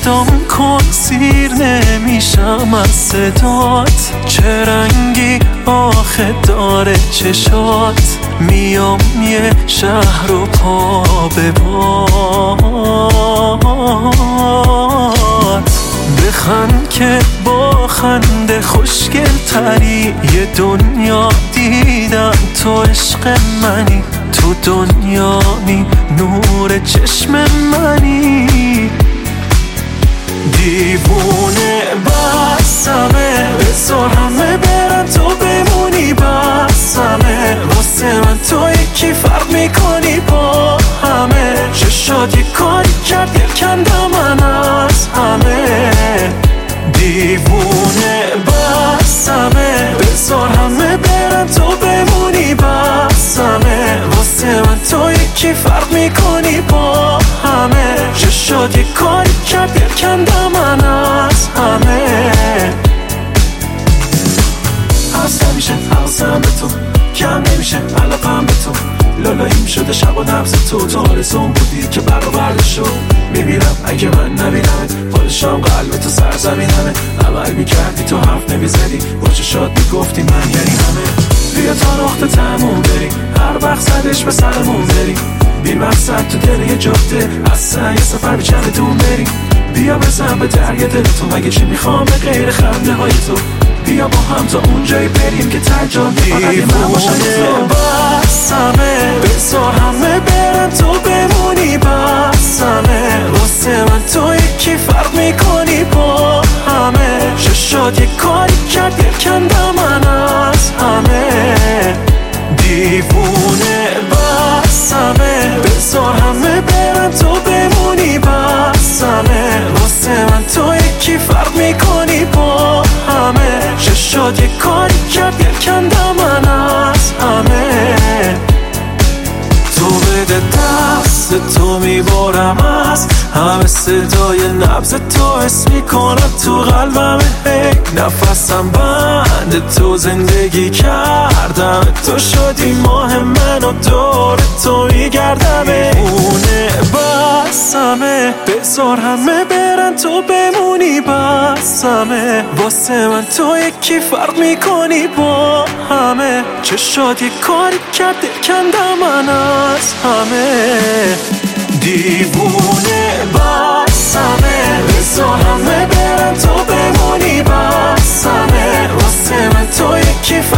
صدام کن سیر نمیشم از صدات، چه رنگی آخه داره چشات، میام یه شهر رو پا به پات، بخند که با خنده خوشگل تری، یه دنیا دیدم تو عشق منی، تو دنیایی نور چشم منی، دیوونه بسمه بذار همه برن تو بمونی بسمه، واسه من تو یکی فرق میکنی با همه، چشات یه کاری کرد یکندم من از همه، دیوونه بسمه بذار همه برن تو بمونی بسمه، واسه من تو یکی فرق میکنی با همه، چشات یه کاری کرد یکندم من از همه، هست نمیشه حواسم به تو، کم نمیشه علاقم به تو، لالاییم شده شب و نبض تو آرزوم بودی که برآورده شد، میمیرم اگه من نبینمت، پادشام قلب تو سرزمینمه، عمل میکردی تو حرف نمیزدی، با چشات میگفتی من یعنی همه، بیا تا نقطه تموم بریم، هر وقت زدش به سرمون بریم، بی مقصد تو دل یه جاده، اصلا یه سفر به چندون بریم، بیا بزن به دریا دل تو، مگه چی میخوام به غیر خنده های تو، بیا با هم تا اونجایی بریم که ترجان فقط من باشم بسمه بذار همه برن تو بمونی بسمه، واسه من تو یکی فرق میکنی با همه، چشات یه کاری کرد یکندم من از همه، دیوونه بسمه بذار همه برن تو بمونی بسمه، واسه من تو یکی فرق میکنی با همه، چشات یه کاری کرد یکندم من از همه، تو بده دست تو میبارم از همه، صدای نبض تو حس میکنم تو قلبم، نفسم بند تو زندگی کردم، تو شدی ماه من و دور تو میگردم، اونه بسمه بذار همه برن تو بمونی بسمه، واسه من تو یکی فرق میکنی با همه، چشات یه کاری کرد کندم من از همه، دیوونه بسمه بذار همه برن تو بمونی بسمه، واسه من تو یکی